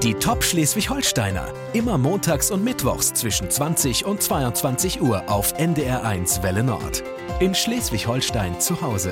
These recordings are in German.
Die Top Schleswig-Holsteiner. Immer montags und mittwochs zwischen 20 und 22 Uhr auf NDR1 Welle Nord. In Schleswig-Holstein zu Hause.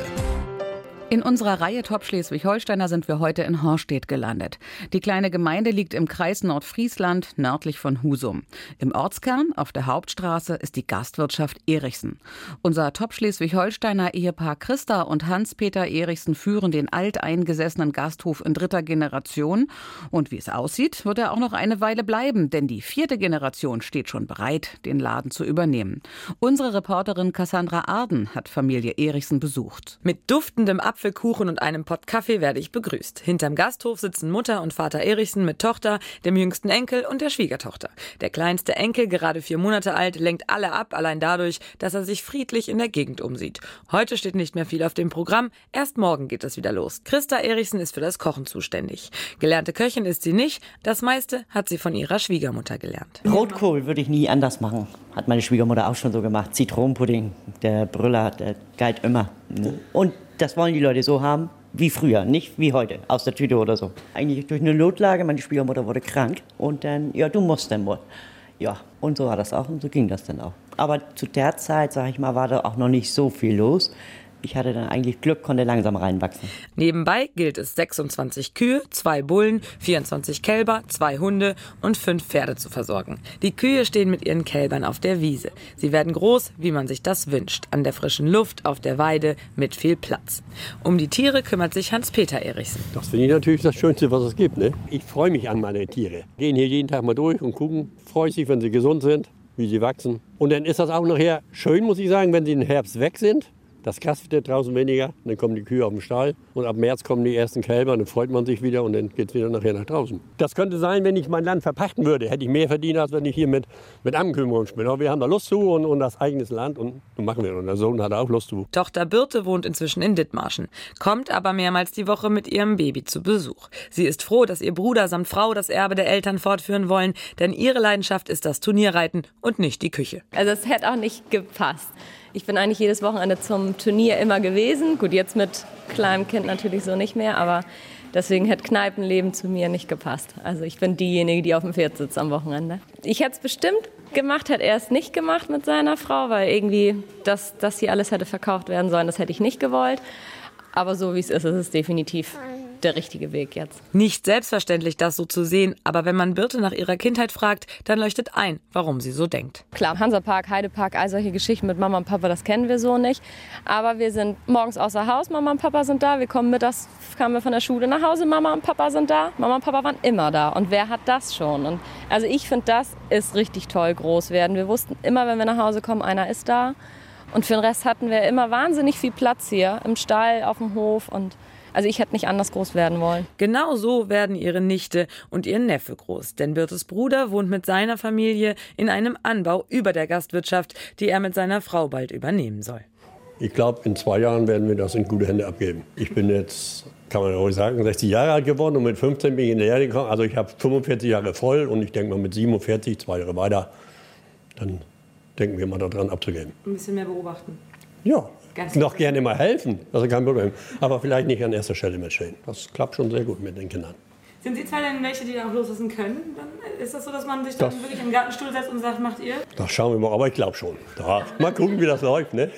In unserer Reihe Top Schleswig-Holsteiner sind wir heute in Horstedt gelandet. Die kleine Gemeinde liegt im Kreis Nordfriesland, nördlich von Husum. Im Ortskern, auf der Hauptstraße, ist die Gastwirtschaft Erichsen. Unser Top Schleswig-Holsteiner Ehepaar Christa und Hans-Peter Erichsen führen den alteingesessenen Gasthof in 3. Generation. Und wie es aussieht, wird er auch noch eine Weile bleiben, denn die 4. Generation steht schon bereit, den Laden zu übernehmen. Unsere Reporterin Cassandra Arden hat Familie Erichsen besucht. Mit duftendem Apfelkuchen und einem Pott Kaffee werde ich begrüßt. Hinterm Gasthof sitzen Mutter und Vater Erichsen mit Tochter, dem jüngsten Enkel und der Schwiegertochter. Der kleinste Enkel, gerade 4 Monate alt, lenkt alle ab, allein dadurch, dass er sich friedlich in der Gegend umsieht. Heute steht nicht mehr viel auf dem Programm, erst morgen geht es wieder los. Christa Erichsen ist für das Kochen zuständig. Gelernte Köchin ist sie nicht, das meiste hat sie von ihrer Schwiegermutter gelernt. Rotkohl würde ich nie anders machen, hat meine Schwiegermutter auch schon so gemacht. Zitronenpudding, der Brüller, der geilt immer. Und das wollen die Leute so haben wie früher, nicht wie heute, aus der Tüte oder so. Eigentlich durch eine Notlage, meine Schwiegermutter wurde krank und dann, ja, du musst dann wohl. Ja, und so war das auch und so ging das dann auch. Aber zu der Zeit, sag ich mal, war da auch noch nicht so viel los. Ich hatte dann eigentlich Glück, konnte langsam reinwachsen. Nebenbei gilt es 26 Kühe, 2 Bullen, 24 Kälber, 2 Hunde und 5 Pferde zu versorgen. Die Kühe stehen mit ihren Kälbern auf der Wiese. Sie werden groß, wie man sich das wünscht. An der frischen Luft, auf der Weide, mit viel Platz. Um die Tiere kümmert sich Hans-Peter Erichsen. Das finde ich natürlich das Schönste, was es gibt. Ne? Ich freue mich an meine Tiere. Gehen hier jeden Tag mal durch und gucken. Freue sich, wenn sie gesund sind, wie sie wachsen. Und dann ist das auch nachher schön, muss ich sagen, wenn sie im Herbst weg sind. Das Gras wird draußen weniger, dann kommen die Kühe auf den Stall und ab März kommen die ersten Kälber, dann freut man sich wieder und dann geht es wieder nachher nach draußen. Das könnte sein, wenn ich mein Land verpachten würde, hätte ich mehr verdient, als wenn ich hier mit Ammenkümmern spiele. Aber wir haben da Lust zu und das eigenes Land und machen wir. Und der Sohn hat auch Lust zu. Tochter Birte wohnt inzwischen in Dithmarschen, kommt aber mehrmals die Woche mit ihrem Baby zu Besuch. Sie ist froh, dass ihr Bruder samt Frau das Erbe der Eltern fortführen wollen, denn ihre Leidenschaft ist das Turnierreiten und nicht die Küche. Also es hätte auch nicht gepasst. Ich bin eigentlich jedes Wochenende zum Turnier immer gewesen. Gut, jetzt mit kleinem Kind natürlich so nicht mehr, aber deswegen hätte Kneipenleben zu mir nicht gepasst. Also ich bin diejenige, die auf dem Pferd sitzt am Wochenende. Ich hätte es bestimmt gemacht, hätte er es nicht gemacht mit seiner Frau, weil irgendwie das hier alles hätte verkauft werden sollen, das hätte ich nicht gewollt. Aber so wie es ist definitiv der richtige Weg jetzt. Nicht selbstverständlich, das so zu sehen, aber wenn man Birte nach ihrer Kindheit fragt, dann leuchtet ein, warum sie so denkt. Klar, Hansapark, Heidepark, all solche Geschichten mit Mama und Papa, das kennen wir so nicht. Aber wir sind morgens außer Haus, Mama und Papa sind da. Wir kommen mittags, kamen wir von der Schule nach Hause, Mama und Papa sind da. Mama und Papa waren immer da. Und wer hat das schon? Und also ich finde, das ist richtig toll, groß werden. Wir wussten immer, wenn wir nach Hause kommen, einer ist da. Und für den Rest hatten wir immer wahnsinnig viel Platz hier, im Stall, auf dem Hof und also ich hätte nicht anders groß werden wollen. Genau so werden ihre Nichte und ihr Neffe groß. Denn Birtes Bruder wohnt mit seiner Familie in einem Anbau über der Gastwirtschaft, die er mit seiner Frau bald übernehmen soll. Ich glaube, in 2 Jahren werden wir das in gute Hände abgeben. Ich bin jetzt, kann man ruhig sagen, 60 Jahre alt geworden und mit 15 bin ich in die Lehre gekommen. Also ich habe 45 Jahre voll und ich denke mal mit 47, 2 Jahre weiter, dann denken wir mal daran abzugeben. Ein bisschen mehr beobachten. Ja. Noch gerne mal helfen, das ist kein Problem. Aber vielleicht nicht an erster Stelle mitstehen. Das klappt schon sehr gut mit den Kindern. Sind Sie zwei denn welche, die da auch loslassen können? Dann ist das so, dass man sich dann wirklich im Gartenstuhl setzt und sagt, macht ihr? Das schauen wir mal, aber ich glaube schon. Da, mal gucken, wie das läuft. Ne?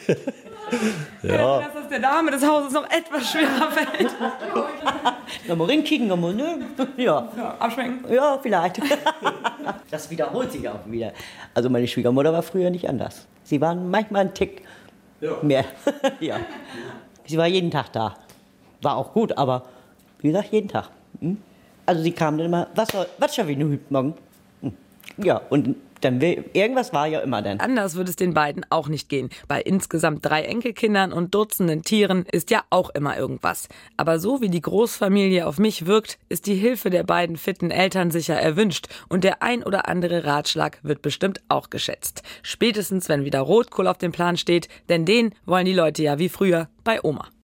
Ja. Dass das der Dame des Hauses noch etwas schwerer fällt. Mal reinkicken, ne? Ja. Abschmecken? Ja, vielleicht. Das wiederholt sich auch wieder. Also meine Schwiegermutter war früher nicht anders. Sie waren manchmal ein Tick mehr. Ja. Sie war jeden Tag da. War auch gut, aber wie gesagt, jeden Tag. Also sie kam dann immer, was schon wie heute morgen? Ja, und dann irgendwas war ja immer dann. Anders würde es den beiden auch nicht gehen. Bei insgesamt 3 Enkelkindern und Dutzenden Tieren ist ja auch immer irgendwas. Aber so wie die Großfamilie auf mich wirkt, ist die Hilfe der beiden fitten Eltern sicher erwünscht. Und der ein oder andere Ratschlag wird bestimmt auch geschätzt. Spätestens, wenn wieder Rotkohl auf dem Plan steht, denn den wollen die Leute ja wie früher bei Oma.